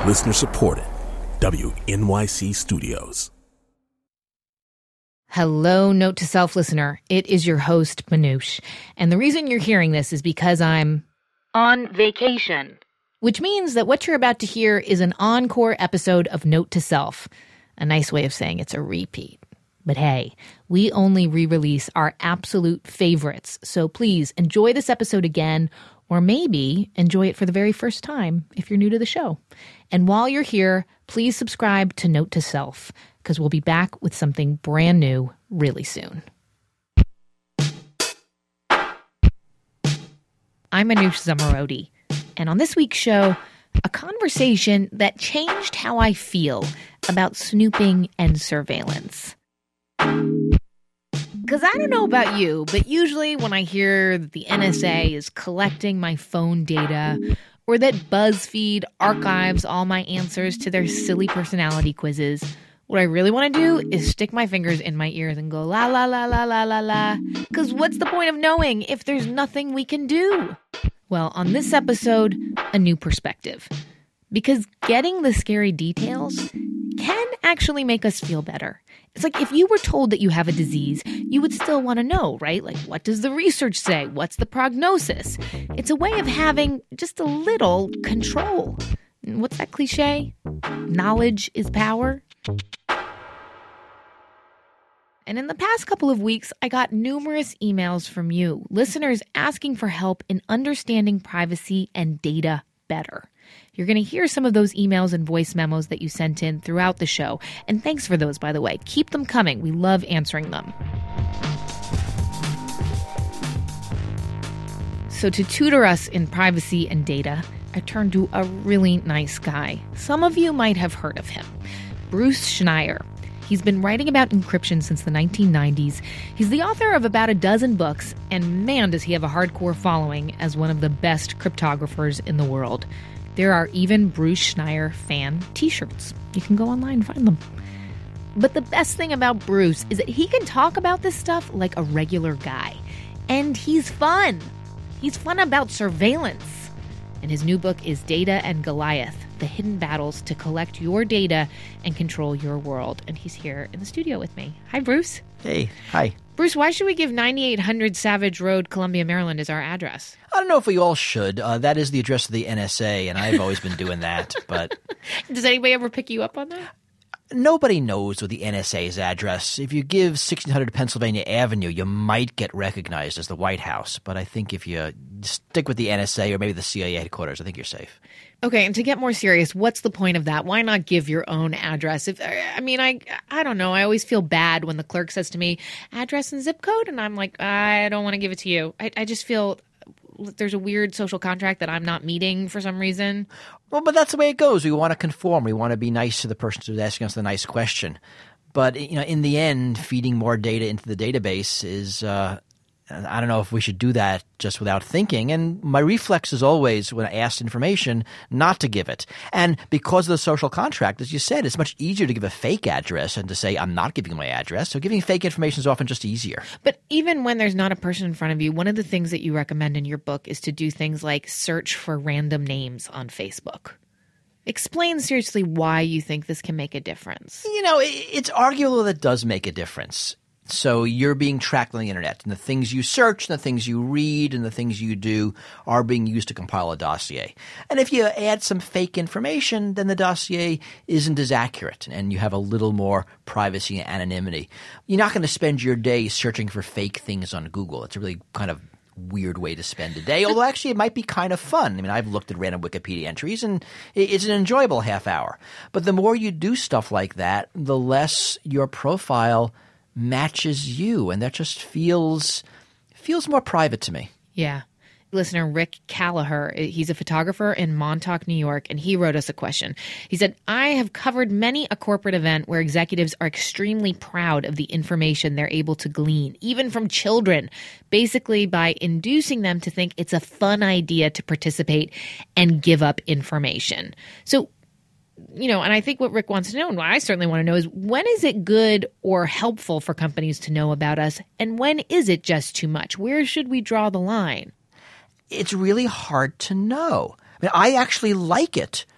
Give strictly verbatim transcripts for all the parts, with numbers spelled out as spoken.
Listener supported. W N Y C Studios. Hello, Note to Self listener. It is your host, Manoush. And the reason you're hearing this is because I'm on vacation. Which means that what you're about to hear is an encore episode of Note to Self. A nice way of saying it's a repeat. But hey, we only re-release our absolute favorites. So please enjoy this episode again, or maybe enjoy it for the very first time if you're new to the show. And while you're here, please subscribe to Note to Self, because we'll be back with something brand new really soon. I'm Manoush Zomorodi, and on this week's show, a conversation that changed how I feel about snooping and surveillance. Because I don't know about you, but usually when I hear that the N S A is collecting my phone data, or that BuzzFeed archives all my answers to their silly personality quizzes, what I really want to do is stick my fingers in my ears and go la la la la la la la. Because what's the point of knowing if there's nothing we can do? Well, on this episode, a new perspective. Because getting the scary details can actually make us feel better. It's like if you were told that you have a disease, you would still want to know, right? Like, what does the research say? What's the prognosis? It's a way of having just a little control. What's that cliche? Knowledge is power. And in the past couple of weeks, I got numerous emails from you, listeners asking for help in understanding privacy and data better. You're going to hear some of those emails and voice memos that you sent in throughout the show. And thanks for those, by the way. Keep them coming. We love answering them. So to tutor us in privacy and data, I turned to a really nice guy. Some of you might have heard of him. Bruce Schneier. He's been writing about encryption since the nineteen nineties. He's the author of about a dozen books, and man, does he have a hardcore following as one of the best cryptographers in the world. There are even Bruce Schneier fan t-shirts. You can go online and find them. But the best thing about Bruce is that he can talk about this stuff like a regular guy. And he's fun. He's fun about surveillance. And his new book is Data and Goliath, the hidden battles to collect your data and control your world. And he's here in the studio with me. Hi, Bruce. Hey, hi. Bruce, why should we give ninety-eight hundred Savage Road, Columbia, Maryland as our address? I don't know if we all should. Uh, that is the address of the N S A, and I've always been doing that. But does anybody ever pick you up on that? Nobody knows what the N S A's address. If you give sixteen hundred Pennsylvania Avenue, you might get recognized as the White House. But I think if you stick with the N S A or maybe the C I A headquarters, I think you're safe. Okay, and to get more serious, what's the point of that? Why not give your own address? If I mean, I I don't know. I always feel bad when the clerk says to me, address and zip code, and I'm like, I don't want to give it to you. I, I just feel there's a weird social contract that I'm not meeting for some reason. Well, but that's the way it goes. We want to conform. We want to be nice to the person who's asking us the nice question. But you know, in the end, feeding more data into the database is uh, – I don't know if we should do that just without thinking. And my reflex is always, when I ask information, not to give it. And because of the social contract, as you said, it's much easier to give a fake address than to say, I'm not giving my address. So giving fake information is often just easier. But even when there's not a person in front of you, one of the things that you recommend in your book is to do things like search for random names on Facebook. Explain seriously why you think this can make a difference. You know, it's arguable that it does make a difference. So you're being tracked on the internet, and the things you search, and the things you read, and the things you do are being used to compile a dossier. And if you add some fake information, then the dossier isn't as accurate, and you have a little more privacy and anonymity. You're not going to spend your day searching for fake things on Google. It's a really kind of weird way to spend a day, although actually it might be kind of fun. I mean, I've looked at random Wikipedia entries, and it's an enjoyable half hour. But the more you do stuff like that, the less your profile matches you, and that just feels feels more private to me. Yeah. Listener Rick Callagher, he's a photographer in Montauk, New York, and he wrote us a question. He said, I have covered many a corporate event where executives are extremely proud of the information they're able to glean, even from children, basically by inducing them to think it's a fun idea to participate and give up information. So, you know, and I think what Rick wants to know, and what I certainly want to know, is when is it good or helpful for companies to know about us, and when is it just too much? Where should we draw the line? It's really hard to know. I mean, I actually like it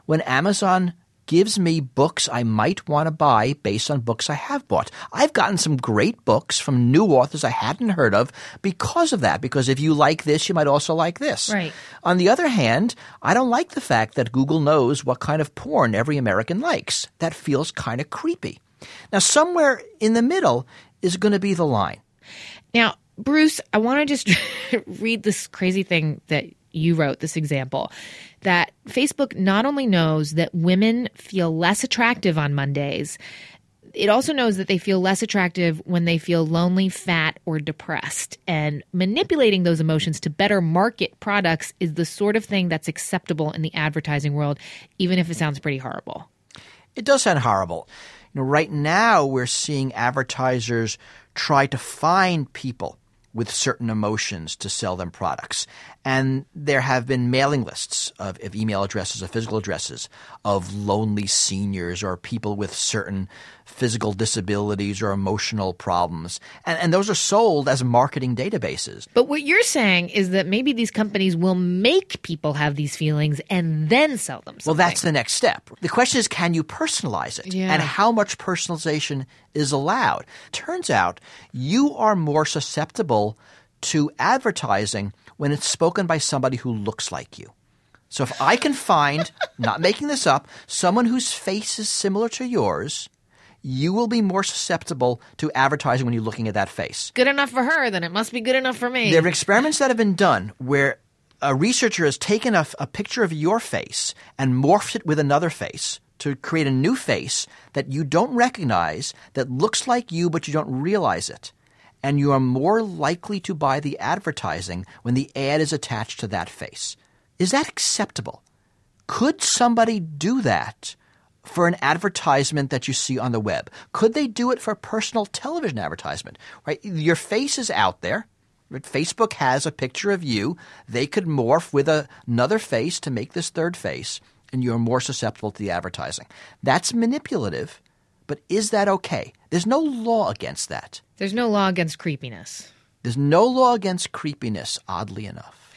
when Amazon gives me books I might want to buy based on books I have bought. I've gotten some great books from new authors I hadn't heard of because of that, because if you like this, you might also like this. Right. On the other hand, I don't like the fact that Google knows what kind of porn every American likes. That feels kind of creepy. Now, somewhere in the middle is going to be the line. Now, Bruce, I want to just read this crazy thing that you wrote, this example, that Facebook not only knows that women feel less attractive on Mondays, it also knows that they feel less attractive when they feel lonely, fat, or depressed. And manipulating those emotions to better market products is the sort of thing that's acceptable in the advertising world, even if it sounds pretty horrible. It does sound horrible. You know, right now we're seeing advertisers try to find people with certain emotions to sell them products. And there have been mailing lists of, of email addresses, of physical addresses, of lonely seniors or people with certain physical disabilities or emotional problems. And, and those are sold as marketing databases. But what you're saying is that maybe these companies will make people have these feelings and then sell them something. Well, that's the next step. The question is, can you personalize it? Yeah. And how much personalization is allowed? Turns out you are more susceptible to advertising when it's spoken by somebody who looks like you. So if I can find, not making this up, someone whose face is similar to yours, you will be more susceptible to advertising when you're looking at that face. Good enough for her, then it must be good enough for me. There are experiments that have been done where a researcher has taken a, a picture of your face and morphed it with another face to create a new face that you don't recognize, that looks like you but you don't realize it. And you are more likely to buy the advertising when the ad is attached to that face. Is that acceptable? Could somebody do that for an advertisement that you see on the web? Could they do it for a personal television advertisement? Right? Your face is out there. Facebook has a picture of you. They could morph with a, another face to make this third face, and you're more susceptible to the advertising. That's manipulative. But is that okay? There's no law against that. There's no law against creepiness. There's no law against creepiness, oddly enough.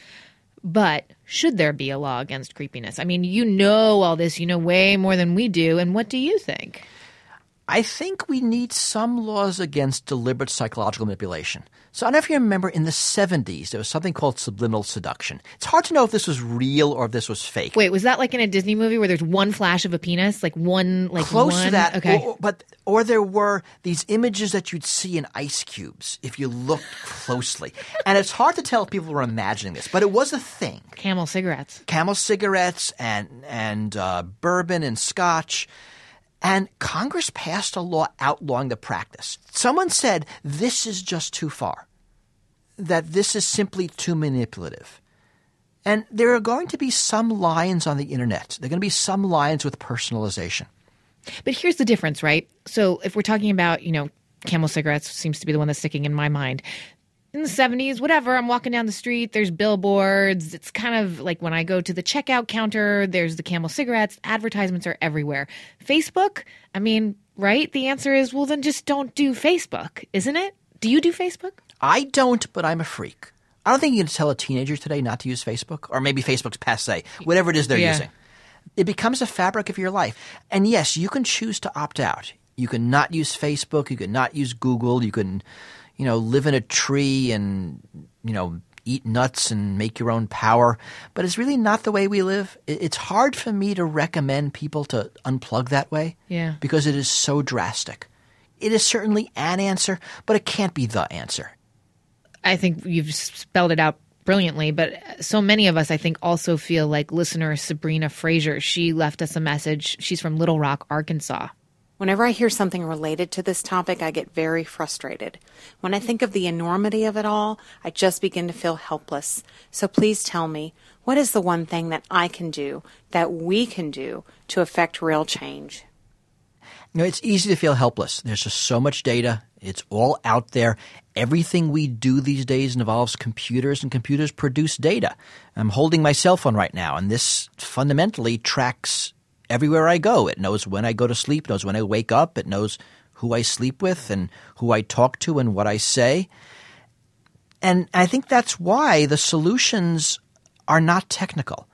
But should there be a law against creepiness? I mean, you know all this. You know way more than we do. And what do you think? I think we need some laws against deliberate psychological manipulation. So I don't know if you remember in the seventies, there was something called subliminal seduction. It's hard to know if this was real or if this was fake. Wait, was that like in a Disney movie where there's one flash of a penis? Like one, like Close one? to that. Okay. Or, but, or there were these images that you'd see in ice cubes if you looked closely. And it's hard to tell if people were imagining this, but it was a thing. Camel cigarettes. Camel cigarettes and, and uh, bourbon and scotch. And Congress passed a law outlawing the practice. Someone said this is just too far, that this is simply too manipulative. And there are going to be some lines on the internet. There are going to be some lines with personalization. But here's the difference, right? So if we're talking about, you know, Camel cigarettes seems to be the one that's sticking in my mind. In the seventies, whatever, I'm walking down the street, there's billboards. It's kind of like when I go to the checkout counter, there's the Camel cigarettes. Advertisements are everywhere. Facebook, I mean, right? The answer is, well, then just don't do Facebook, isn't it? Do you do Facebook? I don't, but I'm a freak. I don't think you can tell a teenager today not to use Facebook, or maybe Facebook's passé, whatever it is they're Yeah. using. It becomes a fabric of your life. And yes, you can choose to opt out. You can not use Facebook. You can not use Google. You can, you know, live in a tree and, you know, eat nuts and make your own power. But it's really not the way we live. It's hard for me to recommend people to unplug that way. Yeah. Because it is so drastic. It is certainly an answer, but it can't be the answer. I think you've spelled it out brilliantly, but so many of us, I think, also feel like listener Sabrina Fraser. She left us a message. She's from Little Rock, Arkansas. Whenever I hear something related to this topic, I get very frustrated. When I think of the enormity of it all, I just begin to feel helpless. So please tell me, what is the one thing that I can do, that we can do, to affect real change? You know, it's easy to feel helpless. There's just so much data. It's all out there. Everything we do these days involves computers, and computers produce data. I'm holding my cell phone right now, and this fundamentally tracks everywhere I go. It knows when I go to sleep, knows when I wake up. It knows who I sleep with and who I talk to and what I say. And I think that's why the solutions are not technical.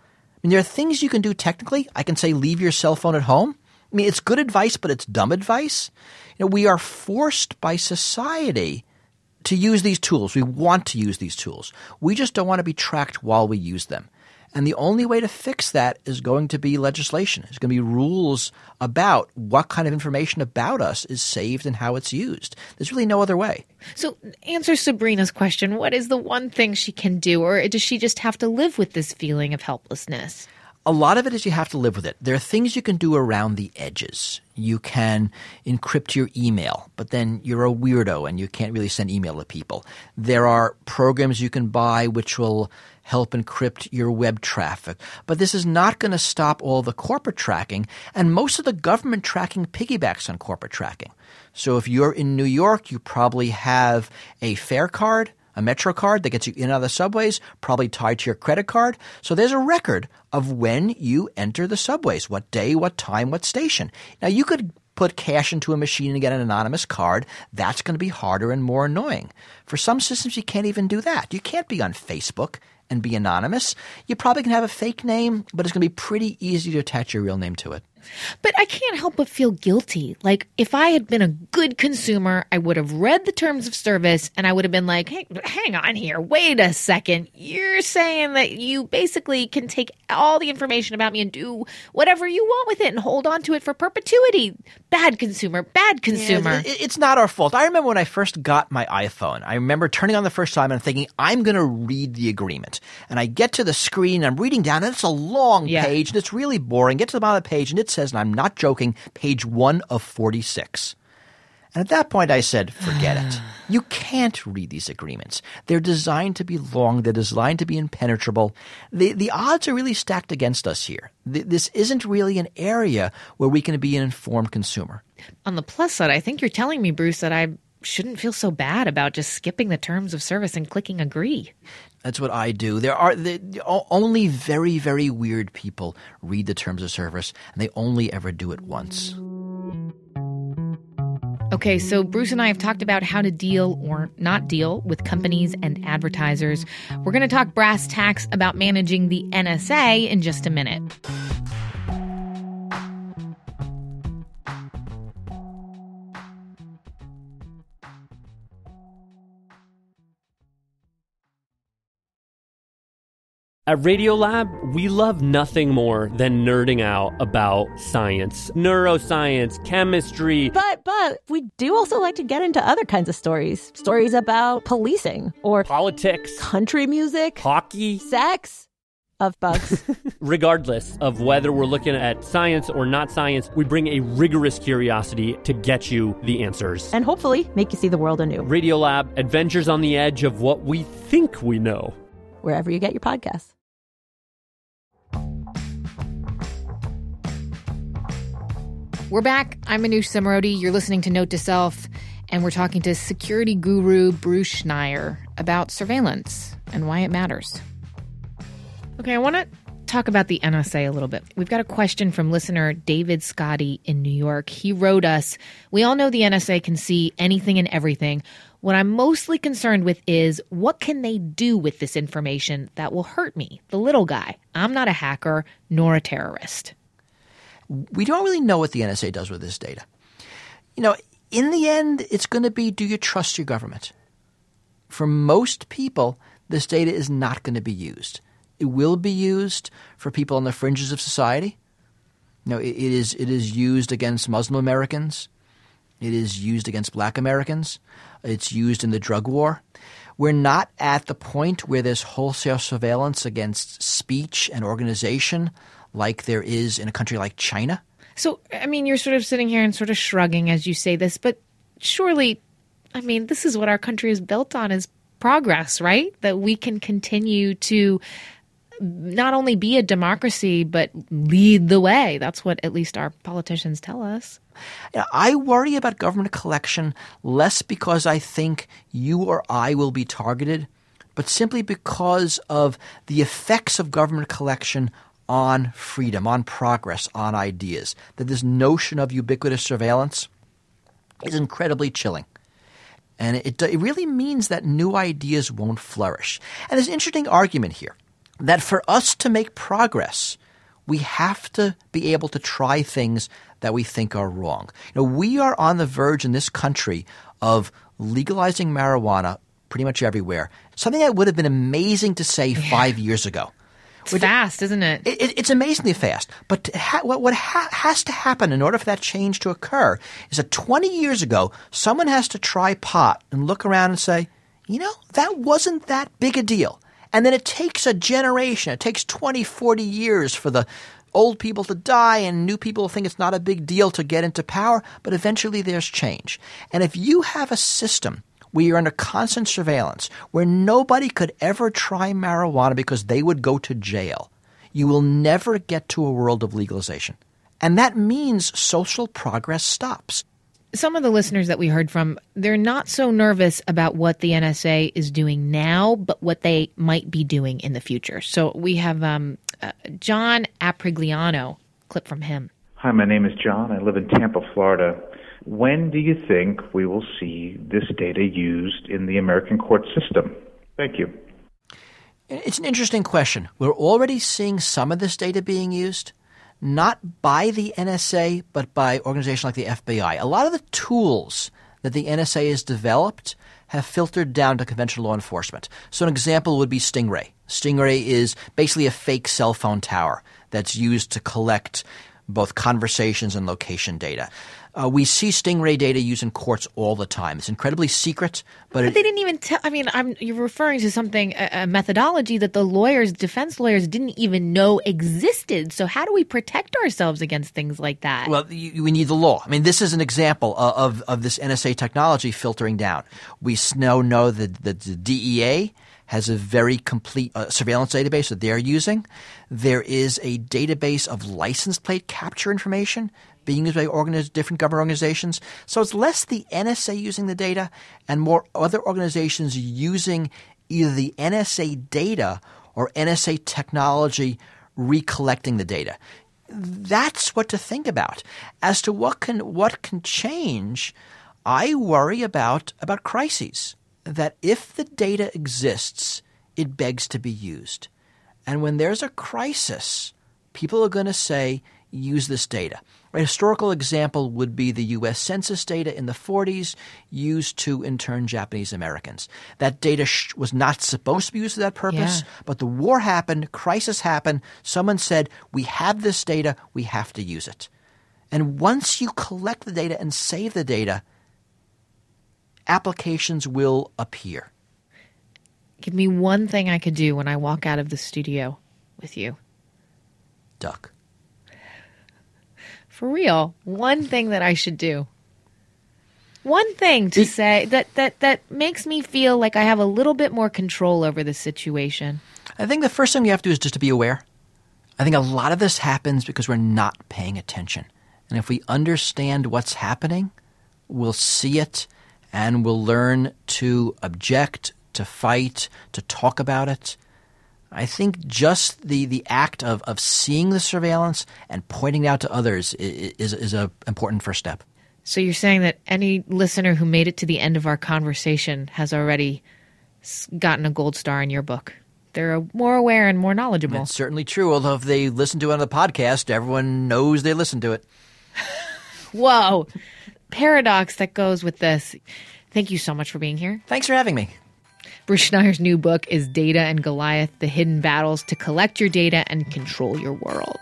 mean, there are things you can do technically. I can say leave your cell phone at home. I mean, it's good advice, but it's dumb advice. You know, we are forced by society to use these tools. We want to use these tools. We just don't want to be tracked while we use them. And the only way to fix that is going to be legislation. It's going to be rules about what kind of information about us is saved and how it's used. There's really no other way. So answer Sabrina's question. What is the one thing she can do, or does she just have to live with this feeling of helplessness? A lot of it is you have to live with it. There are things you can do around the edges. You can encrypt your email, but then you're a weirdo and you can't really send email to people. There are programs you can buy which will help encrypt your web traffic. But this is not going to stop all the corporate tracking, and most of the government tracking piggybacks on corporate tracking. So if you're in New York, you probably have a fare card, a Metro card that gets you in and out of the subways, probably tied to your credit card. So there's a record of when you enter the subways, what day, what time, what station. Now, you could put cash into a machine and get an anonymous card. That's going to be harder and more annoying. For some systems, you can't even do that. You can't be on Facebook and be anonymous. You probably can have a fake name, but it's going to be pretty easy to attach your real name to it. But I can't help but feel guilty. Like, if I had been a good consumer, I would have read the terms of service and I would have been like, hey, hang on here. Wait a second. You're saying that you basically can take all the information about me and do whatever you want with it and hold on to it for perpetuity. Bad consumer. Bad consumer. Yeah, it's not our fault. I remember when I first got my iPhone, I remember turning on the first time and thinking, I'm going to read the agreement. And I get to the screen, I'm reading down, and it's a long Yeah. page, and it's really boring. Get to the bottom of the page, and it says, and I'm not joking, page one of forty-six. And at that point I said, forget it. You can't read these agreements. They're designed to be long. They're designed to be impenetrable. The, the odds are really stacked against us here. Th- this isn't really an area where we can be an informed consumer. On the plus side, I think you're telling me, Bruce, that I shouldn't feel so bad about just skipping the terms of service and clicking agree. That's what I do. There are the, only very, very weird people read the terms of service, and they only ever do it once. Okay, so Bruce and I have talked about how to deal or not deal with companies and advertisers. We're going to talk brass tacks about managing the N S A in just a minute. At Radiolab, we love nothing more than nerding out about science, neuroscience, chemistry. But, but, we do also like to get into other kinds of stories. Stories about policing or Politics, country music, hockey, sex, of bugs. Regardless of whether we're looking at science or not science, we bring a rigorous curiosity to get you the answers. And hopefully make you see the world anew. Radiolab, adventures on the edge of what we think we know. Wherever you get your podcasts. We're back. I'm Manoush Zomorodi. You're listening to Note to Self, and we're talking to security guru Bruce Schneier about surveillance and why it matters. Okay, I want to talk about the N S A a little bit. We've got a question from listener David Scotty in New York. He wrote us, we all know the N S A can see anything and everything. What I'm mostly concerned with is what can they do with this information that will hurt me, the little guy? I'm not a hacker nor a terrorist. We don't really know what the N S A does with this data. You know, in the end, it's going to be, do you trust your government? For most people, this data is not going to be used. It will be used for people on the fringes of society. You know, it, it is it is used against Muslim Americans. It is used against Black Americans. It's used in the drug war. We're not at the point where there's wholesale surveillance against speech and organization like there is in a country like China. So, I mean, you're sort of sitting here and sort of shrugging as you say this, but surely, I mean, this is what our country is built on, is progress, right? That we can continue to not only be a democracy, but lead the way. That's what at least our politicians tell us. Yeah, I worry about government collection less because I think you or I will be targeted, but simply because of the effects of government collection on freedom, on progress, on ideas. That this notion of ubiquitous surveillance is incredibly chilling. And it, it really means that new ideas won't flourish. And there's an interesting argument here. that for us to make progress, we have to be able to try things that we think are wrong. You know, we are on the verge in this country of legalizing marijuana pretty much everywhere, something that would have been amazing to say yeah. five years ago. It's Which, fast, isn't it? it, it it's amazingly fast. But ha- what, what ha- has to happen in order for that change to occur is that twenty years ago, someone has to try pot and look around and say, you know, that wasn't that big a deal. And then it takes a generation. It takes twenty, forty years for the old people to die and new people think it's not a big deal to get into power. But eventually there's change. And if you have a system where you're under constant surveillance, where nobody could ever try marijuana because they would go to jail, you will never get to a world of legalization. And that means social progress stops. Some of the listeners that we heard from, they're not so nervous about what the N S A is doing now, but what they might be doing in the future. So we have um, uh, John Aprigliano, clip from him. Hi, my name is John. I live in Tampa, Florida. When do you think we will see this data used in the American court system? Thank you. It's an interesting question. We're already seeing some of this data being used. Not by the N S A, but by organizations like the F B I. A lot of the tools that the N S A has developed have filtered down to conventional law enforcement. So an example would be Stingray. Stingray is basically a fake cell phone tower that's used to collect both conversations and location data. Uh, we see Stingray data used in courts all the time. It's incredibly secret, but, but it, they didn't even tell. I mean, I'm, you're referring to something, a, a methodology that the lawyers, defense lawyers, didn't even know existed. So how do we protect ourselves against things like that? Well, you, we need the law. I mean, this is an example of, of, of this N S A technology filtering down. We now know that, that the D E A has a very complete uh, surveillance database that they're using. There is a database of license plate capture information being used by organiz- different government organizations. So it's less the N S A using the data and more other organizations using either the N S A data or N S A technology recollecting the data. That's what to think about. As to what can what can change, I worry about, about crises. That if the data exists, it begs to be used. And when there's a crisis, people are going to say, use this data. A historical example would be the U S Census data in the forties used to intern Japanese Americans. That data sh- was not supposed to be used for that purpose, yeah. but the war happened, crisis happened, someone said, we have this data, we have to use it. And once you collect the data and save the data, applications will appear. Give me one thing I could do when I walk out of the studio with you. Duck. For real, one thing that I should do. One thing to say that, that, that makes me feel like I have a little bit more control over the situation. I think the first thing you have to do is just to be aware. I think a lot of this happens because we're not paying attention. And if we understand what's happening, we'll see it and we'll learn to object, to fight, to talk about it. I think just the, the act of, of seeing the surveillance and pointing it out to others is, is, is an important first step. So you're saying that any listener who made it to the end of our conversation has already gotten a gold star in your book. They're more aware and more knowledgeable. That's certainly true, although if they listen to it on the podcast, everyone knows they listened to it. Whoa. Paradox that goes with this. Thank you so much for being here. Thanks for having me. Bruce Schneier's new book is Data and Goliath, The Hidden Battles to Collect Your Data and Control Your World.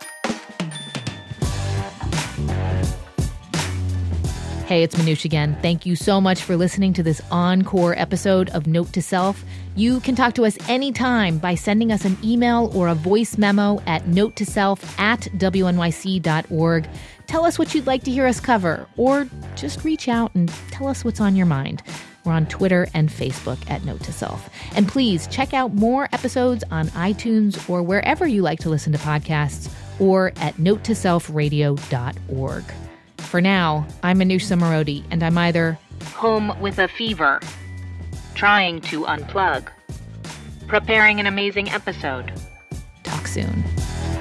Hey, it's Manoush again. Thank you so much for listening to this encore episode of Note to Self. You can talk to us anytime by sending us an email or a voice memo at note to self at w n y c dot org. Tell us what you'd like to hear us cover, or just reach out and tell us what's on your mind. We're on Twitter and Facebook at Note to Self. And please check out more episodes on iTunes or wherever you like to listen to podcasts, or at note to self radio dot org. For now, I'm Manoush Zomorodi, and I'm either home with a fever, trying to unplug, preparing an amazing episode. Talk soon.